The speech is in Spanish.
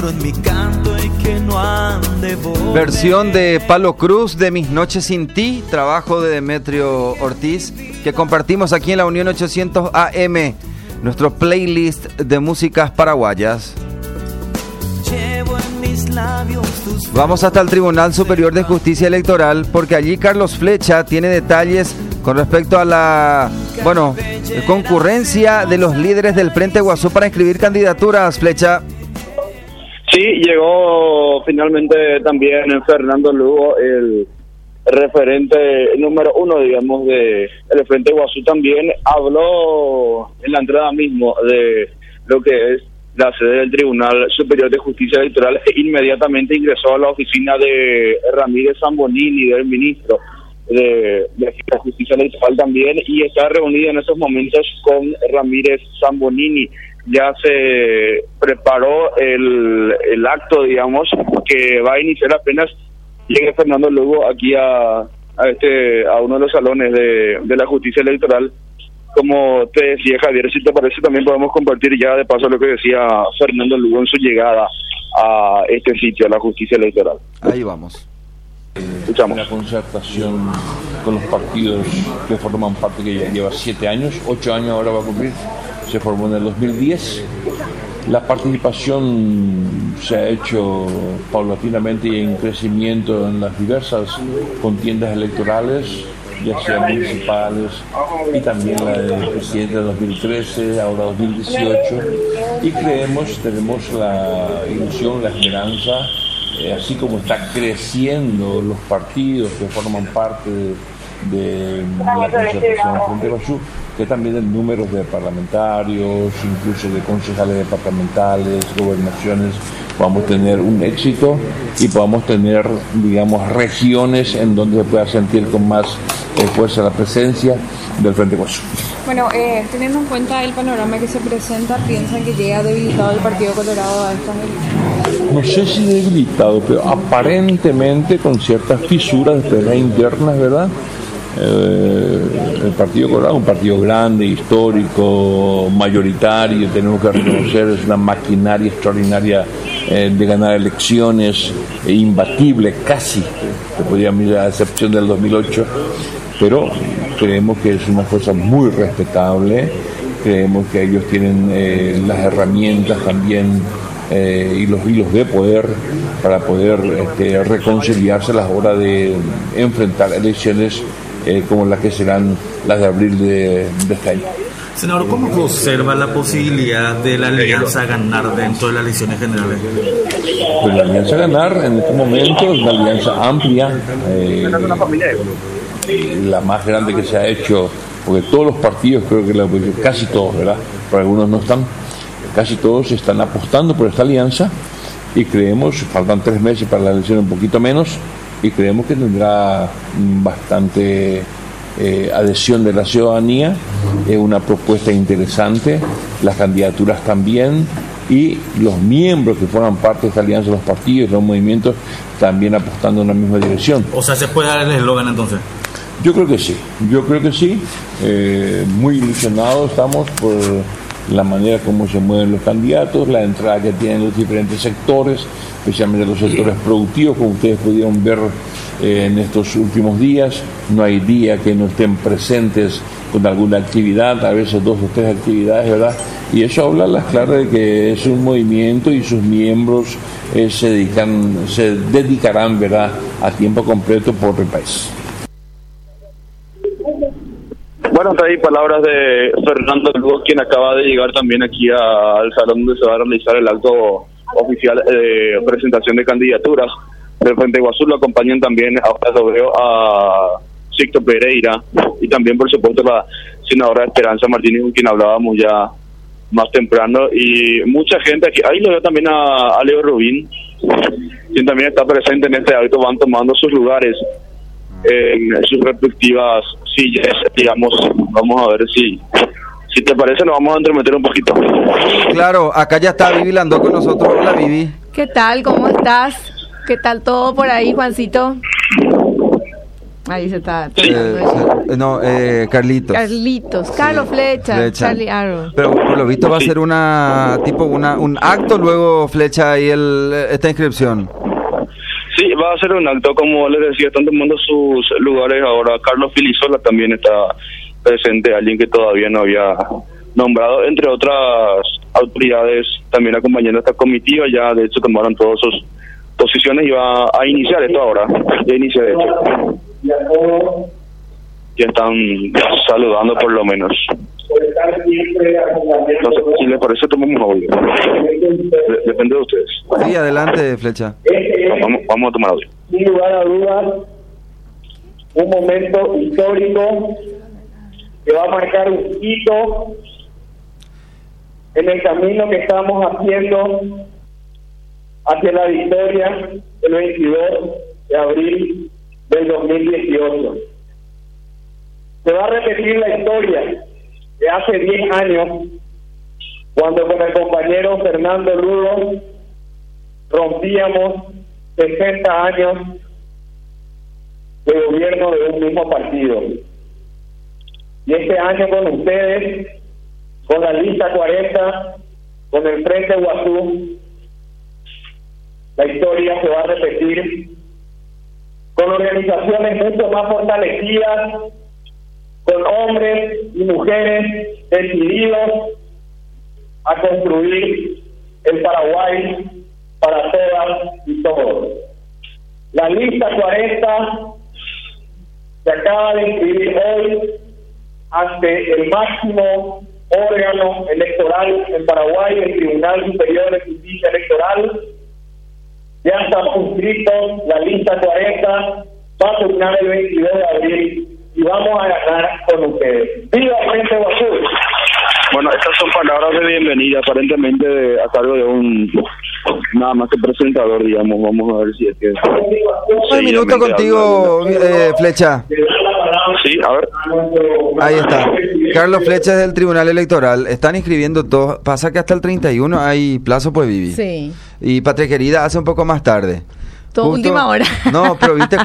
tesoro en mi canto y que no ande volver. Versión de Palo Cruz de Mis Noches Sin Ti, trabajo de Demetrio Ortiz, que compartimos aquí en la Unión 800 AM, nuestro playlist de músicas paraguayas. Llevo en mis labios tus... Vamos hasta el Tribunal Superior de Justicia Electoral, porque allí Carlos Flecha tiene detalles con respecto a la, concurrencia de los líderes del Frente Guazú para inscribir candidaturas. Flecha. Sí, llegó finalmente también Fernando Lugo, el referente número uno, digamos, de el Frente Guazú. También habló en la entrada mismo de lo que es la sede del Tribunal Superior de Justicia Electoral e inmediatamente ingresó a la oficina de Ramírez Zambonini, del ministro de Justicia Electoral también, y está reunido en esos momentos con Ramírez Zambonini. Ya se preparó el acto, digamos, que va a iniciar apenas llegue Fernando Lugo aquí a uno de los salones de la Justicia Electoral. Como te decía, Javier, si te parece, también podemos compartir ya de paso lo que decía Fernando Lugo en su llegada a este sitio, a la Justicia Electoral. Ahí vamos. Escuchamos. La concertación con los partidos que forman parte, que ya lleva 7 años, 8 años ahora va a cumplir, se formó en el 2010. La participación se ha hecho paulatinamente y en crecimiento en las diversas contiendas electorales, ya sean municipales y también la del presidente de 2013, ahora 2018, y tenemos la ilusión, la esperanza, así como está creciendo los partidos que forman parte de la concertación del Frente Guazú, que también el número de parlamentarios, incluso de concejales departamentales, gobernaciones, podamos tener un éxito y podamos tener, digamos, regiones en donde se pueda sentir con más fuerza la presencia del Frente Guazú. Bueno, teniendo en cuenta el panorama que se presenta, ¿piensan que llega debilitado el Partido Colorado a estas elecciones? No sé si debilitado, pero aparentemente con ciertas fisuras de peleas internas, ¿verdad? El Partido Colorado, un partido grande, histórico, mayoritario, tenemos que reconocer, es una maquinaria extraordinaria de ganar elecciones, imbatible casi, se podría mirar a excepción del 2008, pero creemos que es una fuerza muy respetable, creemos que ellos tienen las herramientas también y los hilos de poder para poder reconciliarse a la hora de enfrentar elecciones como las que serán las de abril de este año. Senador, ¿cómo observa la posibilidad de la alianza ganar dentro de las elecciones generales? Pues la alianza ganar en este momento es una alianza amplia, la más grande que se ha hecho, porque todos los partidos, creo que casi todos, ¿verdad? Pero algunos no están, casi todos están apostando por esta alianza y creemos, faltan 3 meses para la elección, un poquito menos, y creemos que tendrá bastante adhesión de la ciudadanía, es una propuesta interesante, las candidaturas también, y los miembros que forman parte de esta alianza, los partidos, los movimientos, también apostando en la misma dirección. O sea, ¿se puede dar el eslogan entonces? Yo creo que sí, muy ilusionados estamos por la manera como se mueven los candidatos, la entrada que tienen los diferentes sectores, especialmente los sectores productivos, como ustedes pudieron ver en estos últimos días. No hay día que no estén presentes con alguna actividad, a veces 2 o 3 actividades, ¿verdad? Y eso habla a las claras de que es un movimiento y sus miembros se dedicarán, ¿verdad?, a tiempo completo por el país. Bueno, hasta ahí palabras de Fernando Lugo, quien acaba de llegar también aquí al salón donde se va a realizar el acto oficial de presentación de candidaturas del Frente Guazú. Lo acompañan también, ahora lo veo, a Sixto Pereira y también, por supuesto, la senadora Esperanza Martínez, con quien hablábamos ya más temprano, y mucha gente aquí. Ahí lo veo también a Leo Rubín, quien también está presente en este acto. Van tomando sus lugares en sus respectivas sillas, digamos. Vamos a ver si te parece, nos vamos a entremeter un poquito. Claro, acá ya está Vivi Landó con nosotros. Hola, Vivi. ¿Qué tal? ¿Cómo estás? ¿Qué tal todo por ahí, Juancito? Ahí se está. No, Carlitos. Carlos Flecha. Charlie Aro. Pero por lo visto va a ser un acto luego, Flecha, y esta inscripción. Sí, va a ser un acto, como les decía, están tomando sus lugares ahora. Carlos Filisola también está presente, alguien que todavía no había nombrado, entre otras autoridades también acompañando a esta comitiva. Ya de hecho tomaron todas sus posiciones y va a iniciar esto ahora. Ya inicia de hecho. Ya están saludando por lo menos. Entonces, si les parece, tomamos audio. Depende de ustedes. Sí, adelante, Flecha. Vamos a tomar audio. Sin lugar a dudas, un momento histórico que va a marcar un hito en el camino que estamos haciendo hacia la victoria el 22 de abril del 2018. Se va a repetir la historia de hace 10 años, cuando con el compañero Fernando Lugo rompíamos 60 años de gobierno de un mismo partido. Y este año con ustedes, con la lista 40, con el Frente Guazú, la historia se va a repetir con organizaciones mucho más fortalecidas, con hombres y mujeres decididos a construir el Paraguay para todas y todos. La lista 40 se acaba de inscribir hoy ante el máximo órgano electoral en Paraguay, el Tribunal Superior de Justicia Electoral. Ya estamos inscritos, la lista 40 va a terminar el 22 de abril y vamos a ganar con ustedes. ¡Viva Frente Guazú! Bueno, estas son palabras de bienvenida, aparentemente a cargo de un nada más que presentador, digamos. Vamos a ver si es que... Un minuto contigo, Flecha. Sí, a ver. Ahí está. Carlos Flecha es del Tribunal Electoral. Están inscribiendo todos. Pasa que hasta el 31 hay plazo, pues, Vivi. Sí. Y Patria Querida hace un poco más tarde. Todo última hora. No, pero viste...